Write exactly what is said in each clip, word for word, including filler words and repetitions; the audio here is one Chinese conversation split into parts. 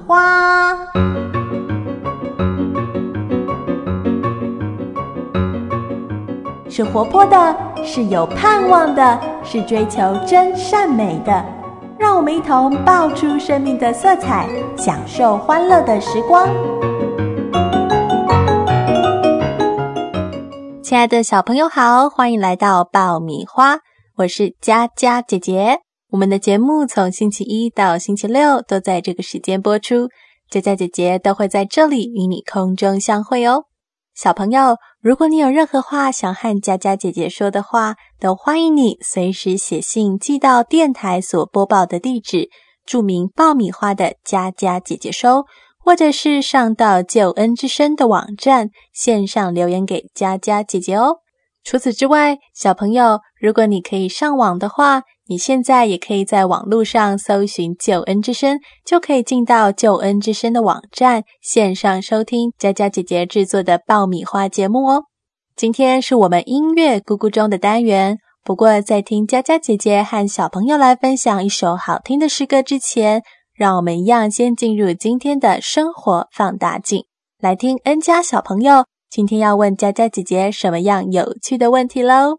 花。是活泼的，是有盼望的，是追求真善美的。让我们一同爆出生命的色彩，享受欢乐的时光。亲爱的小朋友好，欢迎来到爆米花，我是佳佳姐姐。我们的节目从星期一到星期六都在这个时间播出，佳佳姐姐都会在这里与你空中相会哦。小朋友，如果你有任何话想和佳佳姐姐说的话，都欢迎你随时写信寄到电台所播报的地址，注明爆米花的佳佳姐姐收，或者是上到救恩之声的网站线上留言给佳佳姐姐哦。除此之外，小朋友，如果你可以上网的话，你现在也可以在网络上搜寻救恩之声，就可以进到救恩之声的网站线上收听佳佳姐姐制作的爆米花节目哦。今天是我们音乐咕咕钟的单元，不过在听佳佳姐姐和小朋友来分享一首好听的诗歌之前，让我们一样先进入今天的生活放大镜，来听恩佳小朋友今天要问佳佳姐姐什么样有趣的问题咯。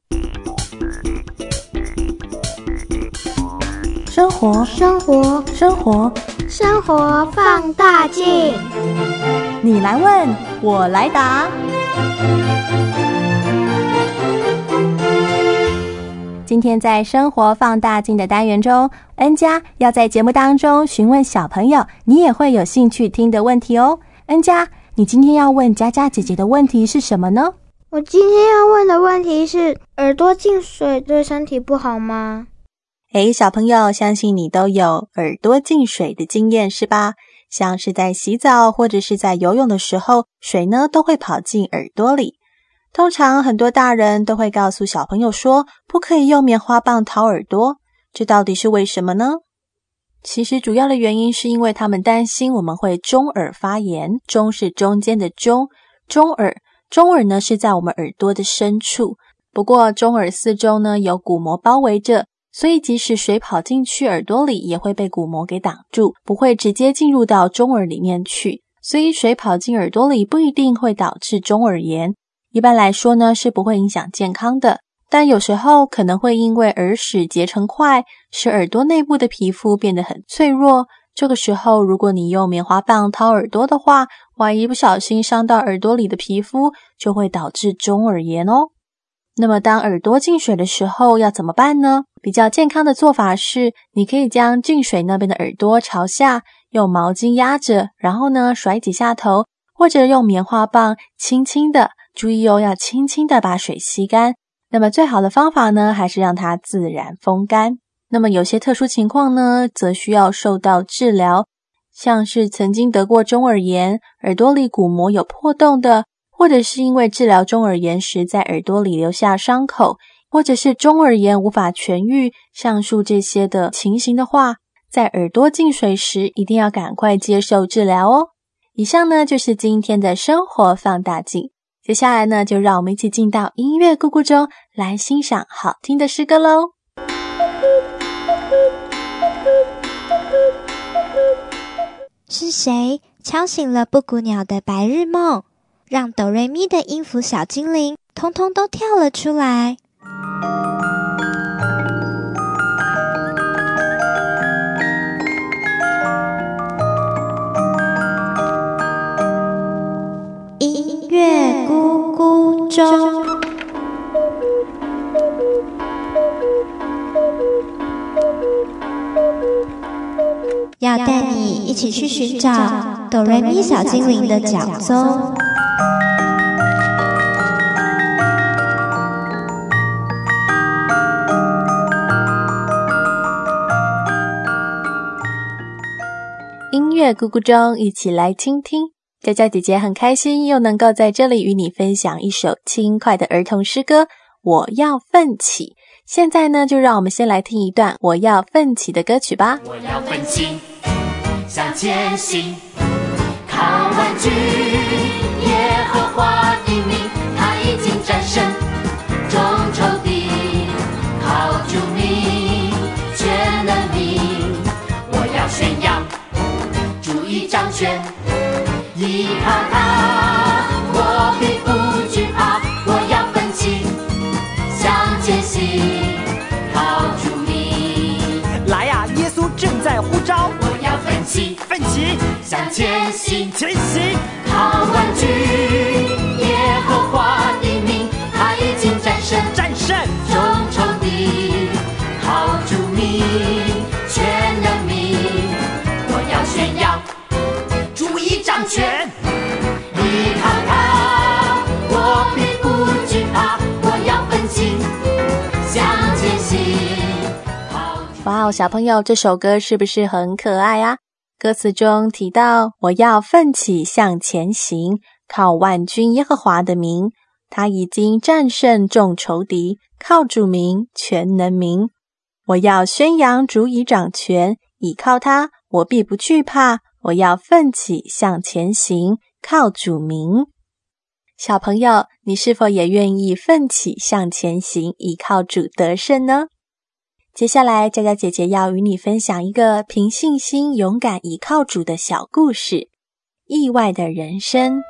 生活生活生活生活放大镜， 你来问我来答。今天在生活放大镜的单元中，恩佳要在节目当中询问小朋友你也会有兴趣听的问题哦。恩佳，你今天要问佳佳姐姐的问题是什么呢？ 我今天要问的问题是，耳朵进水对身体不好吗？ 诶，小朋友，相信你都有耳朵进水的经验是吧？像是在洗澡或者是在游泳的时候，水呢都会跑进耳朵里。通常很多大人都会告诉小朋友说，不可以用棉花棒掏耳朵，这到底是为什么呢？其实主要的原因是因为他们担心我们会中耳发炎，中是中间的中，中耳，中耳呢是在我们耳朵的深处，不过中耳四周呢有鼓膜包围着，所以即使水跑进去耳朵里，也会被鼓膜给挡住，不会直接进入到中耳里面去。所以水跑进耳朵里不一定会导致中耳炎，一般来说呢是不会影响健康的，但有时候可能会因为耳屎结成块，使耳朵内部的皮肤变得很脆弱。这个时候如果你用棉花棒掏耳朵的话，万一不小心伤到耳朵里的皮肤，就会导致中耳炎哦。那么当耳朵进水的时候要怎么办呢？比较健康的做法是，你可以将进水那边的耳朵朝下，用毛巾压着，然后呢甩几下头，或者用棉花棒轻轻的，注意哦，要轻轻的把水吸干。那么最好的方法呢，还是让它自然风干。那么有些特殊情况呢，则需要受到治疗，像是曾经得过中耳炎，耳朵里鼓膜有破洞的，或者是因为治疗中耳炎时在耳朵里留下伤口，或者是中耳炎无法痊愈，上述这些的情形的话，在耳朵进水时一定要赶快接受治疗哦。以上呢就是今天的生活放大镜，接下来呢就让我们一起进到音乐咕咕中来欣赏好听的诗歌咯。 是谁敲醒了布谷鸟的白日梦，让哆瑞咪的音符小精灵通通都跳了出来？音乐咕咕钟，要带你一起去寻找哆瑞咪小精灵的脚踪。 音乐咕咕钟，一起来倾听。佳佳姐姐很开心又能够在这里与你分享一首轻快的儿童诗歌，我要奋起。现在呢，就让我们先来听一段我要奋起的歌曲吧。 我要奋起向前行，靠万军耶和华的名，他已经战胜众仇敌，靠主名全能力。我要宣扬主已彰全。依靠他，我必不惧怕，我要奋起向前行，靠主名。 来呀、啊，耶稣正在呼召， 我要奋起奋起向前行， 前行， 靠万军耶和华的名，他已经战胜战胜众仇敌，靠主名全能名，我要宣扬主已掌权。依靠他，我必不惧怕，我要奋起向前行。 哇哦，小朋友，这首歌是不是很可爱啊？歌词中提到，我要奋起向前行，靠万军耶和华的名，他已经战胜众仇敌，靠主名全能名。我要宣扬主已掌权，倚靠他，我必不惧怕，我要奋起向前行，靠主名。小朋友，你是否也愿意奋起向前行，倚靠主得胜呢？接下来，佳佳姐姐要与你分享一个凭信心勇敢倚靠主的小故事——意外的人生。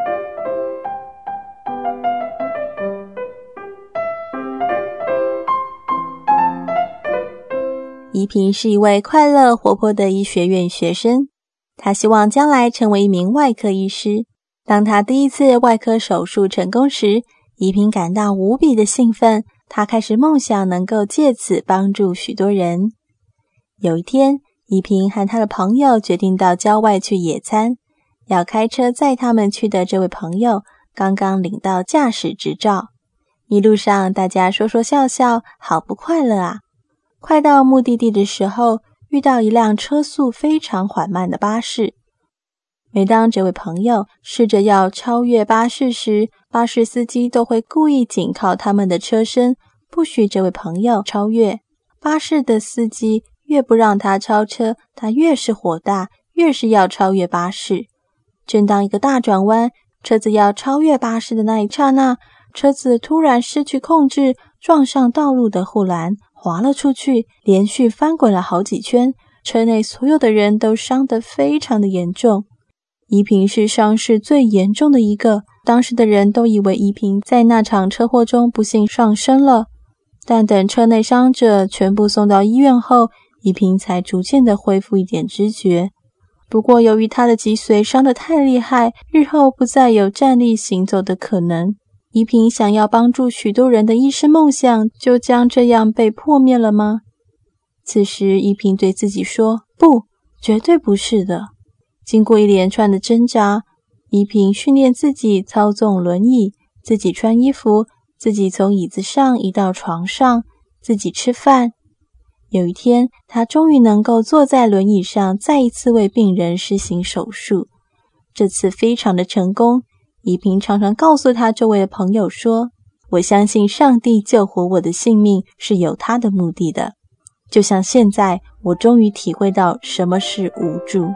怡萍是一位快乐活泼的医学院学生，她希望将来成为一名外科医师。当她第一次外科手术成功时，怡萍感到无比的兴奋，她开始梦想能够借此帮助许多人。有一天，怡萍和她的朋友决定到郊外去野餐，要开车载他们去的这位朋友刚刚领到驾驶执照。一路上大家说说笑笑，好不快乐啊！快到目的地的时候，遇到一辆车速非常缓慢的巴士。每当这位朋友试着要超越巴士时，巴士司机都会故意紧靠他们的车身，不许这位朋友超越。巴士的司机越不让他超车，他越是火大，越是要超越巴士。正当一个大转弯，车子要超越巴士的那一刹那，车子突然失去控制，撞上道路的护栏，滑了出去，连续翻滚了好几圈，车内所有的人都伤得非常的严重。怡萍是伤势最严重的一个，当时的人都以为怡萍在那场车祸中不幸丧生了。但等车内伤者全部送到医院后，怡萍才逐渐的恢复一点知觉。不过由于她的脊髓伤得太厉害，日后不再有站立行走的可能。怡萍想要帮助许多人的医师梦想，就将这样被破灭了吗？此时怡萍对自己说，不，绝对不是的。经过一连串的挣扎，怡萍训练自己操纵轮椅，自己穿衣服，自己从椅子上移到床上，自己吃饭。有一天，她终于能够坐在轮椅上，再一次为病人施行手术。这次非常的成功。怡萍常常告诉她周围的朋友说，我相信上帝救活我的性命是有他的目的的。就像现在，我终于体会到什么是无助。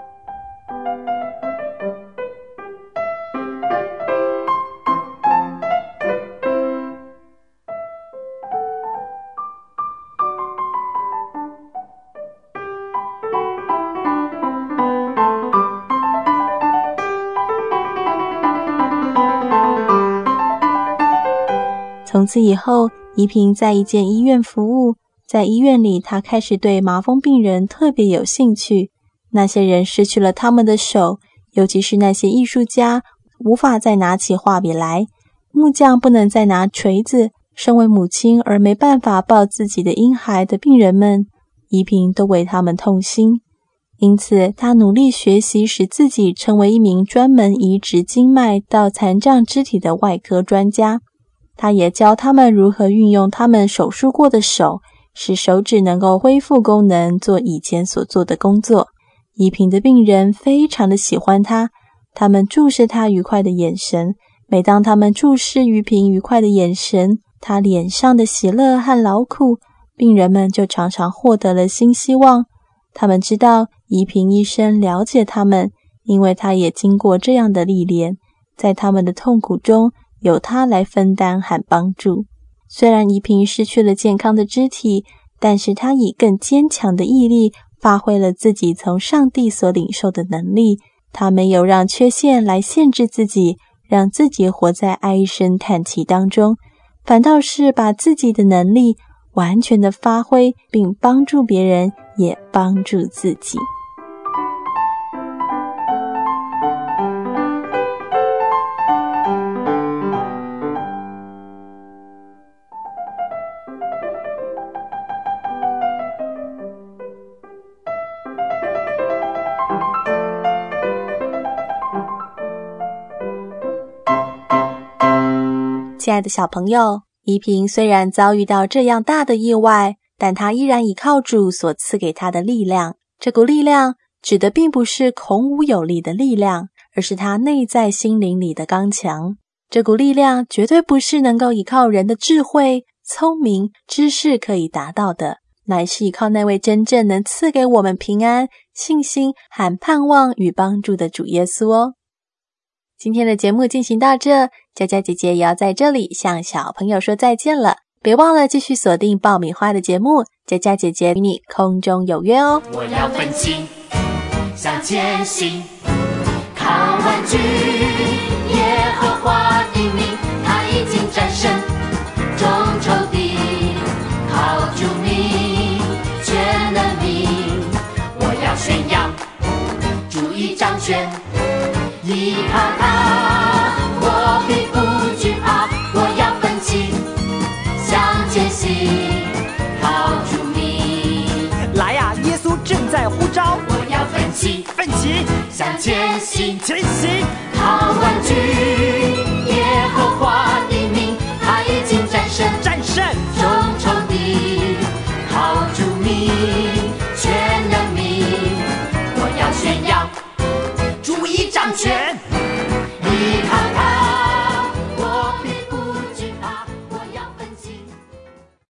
从此以后，怡萍在一间医院服务。在医院里，她开始对麻风病人特别有兴趣。那些人失去了他们的手，尤其是那些艺术家无法再拿起画笔来，木匠不能再拿锤子，身为母亲而没办法抱自己的婴孩的病人们，怡萍都为他们痛心。因此，她努力学习，使自己成为一名专门移植经脉到残障肢体的外科专家。他也教他们如何运用他们手术过的手，使手指能够恢复功能，做以前所做的工作。怡萍的病人非常的喜欢他，他们注视他愉快的眼神。每当他们注视怡萍愉快的眼神，他脸上的喜乐和劳苦，病人们就常常获得了新希望。他们知道怡萍医生了解他们，因为他也经过这样的历练，在他们的痛苦中由他来分担和帮助。虽然怡萍失去了健康的肢体，但是他以更坚强的毅力发挥了自己从上帝所领受的能力， 他没有让缺陷来限制自己，让自己活在唉声叹气当中，反倒是把自己的能力完全的发挥，并帮助别人，也帮助自己。亲爱的小朋友，依萍虽然遭遇到这样大的意外，但她依然倚靠主所赐给她的力量。这股力量指的并不是孔武有力的力量，而是她内在心灵里的刚强。这股力量绝对不是能够依靠人的智慧、聪明、知识可以达到的，乃是依靠那位真正能赐给我们平安、信心和盼望与帮助的主耶稣哦。今天的节目进行到这，佳佳姐姐也要在这里向小朋友说再见了。别忘了继续锁定爆米花的节目，佳佳姐姐与你空中有约哦。 我要奋起向前行，靠万军耶和华的名，他已经战胜众仇敌，靠主名全能名。我要宣扬主已掌权，依靠他，我必不惧怕。我要奋起向前行，靠主名。 来呀、啊，耶稣正在呼召。 我要奋起， 奋起向前行， 前行， 靠万军耶和华的名，他已经战胜战胜